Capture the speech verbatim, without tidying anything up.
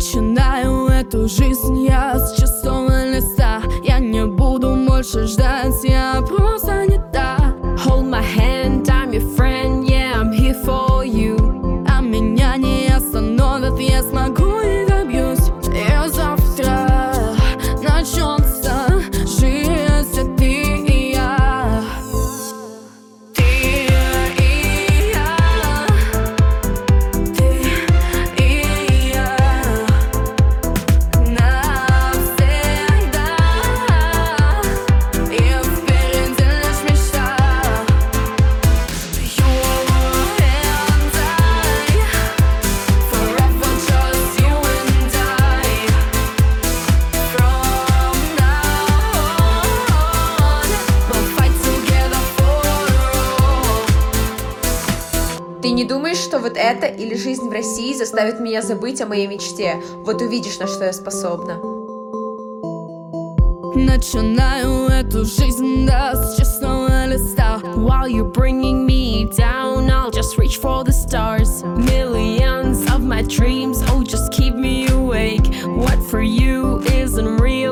Начинаю эту жизнь я с чистого листа. Я не буду больше ждать, я просто не та. Hold my hand, I'm your friend, yeah, I'm here for you. А меня не остановят, я смогу и добьюсь. И завтра начнется жизнь, ты и я. Ты и я. Ты и я. Навсегда. И впереди лишь мечта. You and I. Forever just you and I. From now on, we'll fight together for all. Ты не думаешь, что вот это или жизнь в России заставит меня забыть о моей мечте? Вот увидишь, на что я способна. Начинаю эту жизнь, да, с чистого листа. While you're bringing me down, I'll just reach for the stars. Millions of my dreams, oh, just keep me awake. What for you isn't real